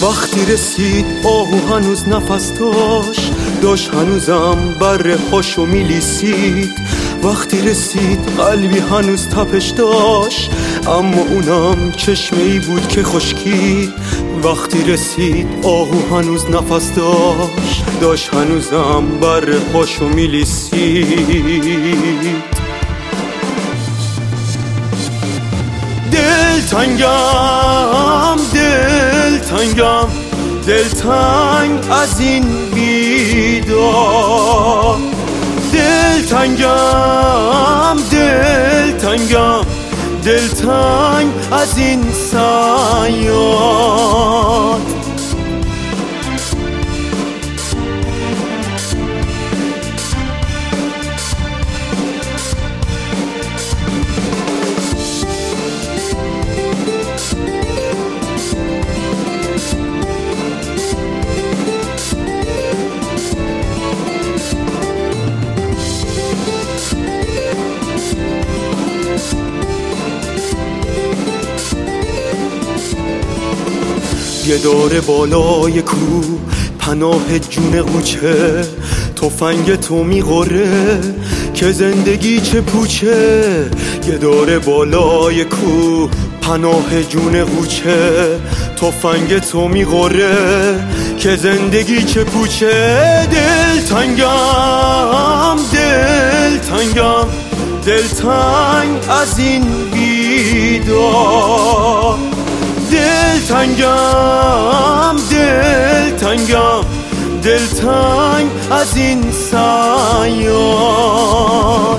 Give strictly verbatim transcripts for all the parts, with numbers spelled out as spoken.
وقتی رسید آهو هنوز نفس داشت، داشت هنوزم بر هاشو میلیسید. وقتی رسید قلبی هنوز تپش داشت، اما اونم چشمه ای بود که خشکید. وقتی رسید آهو هنوز نفس داشت، داشت هنوزم بر هاشو میلیسید. دل تنگم دل تنگم دل تنگ از این بیدار. دل تنگم دل تنگم دل تنگ از این صیاد. یه داره بالای کو پناه جون قوچه، تفنگ تو میغره که زندگی چه پوچه. یه داره بالای کو پناه جون قوچه، تفنگ تو میغره که زندگی چه پوچه. دل تنگم دل تنگم دل تنگ از این بیدار. دل تنگم دل تنگم دل تنگ از این صیاد.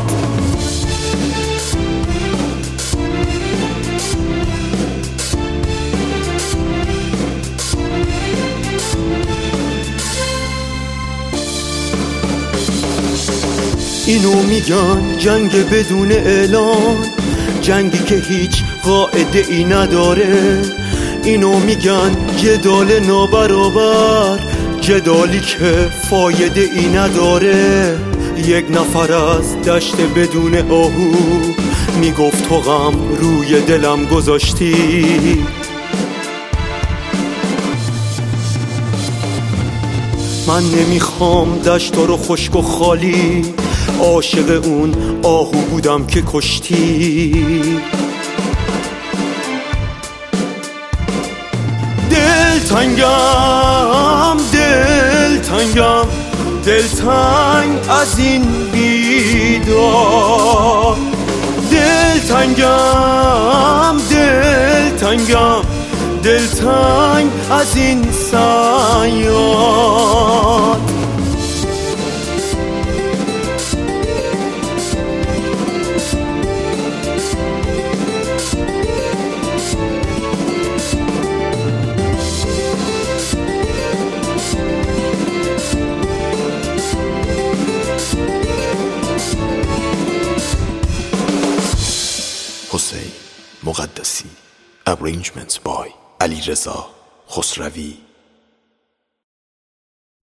اینو میگن جنگ بدون اعلان، جنگی که هیچ قاعده ای نداره. اینو میگن جدال نابرابر، جدالی که فایده ای نداره. یک نفر از دشت بدون آهو میگفت تو غم روی دلم گذاشتی. من نمیخوام دشتا رو خشک و خالی، عاشق اون آهو بودم که کشتی. دل تنگم دل تنگم دل تنگ از این بیدار. دل تنگم دل تنگم دل تنگ از این صیاد. حسین مقدسی. Arrangements by علیرضا خسروی.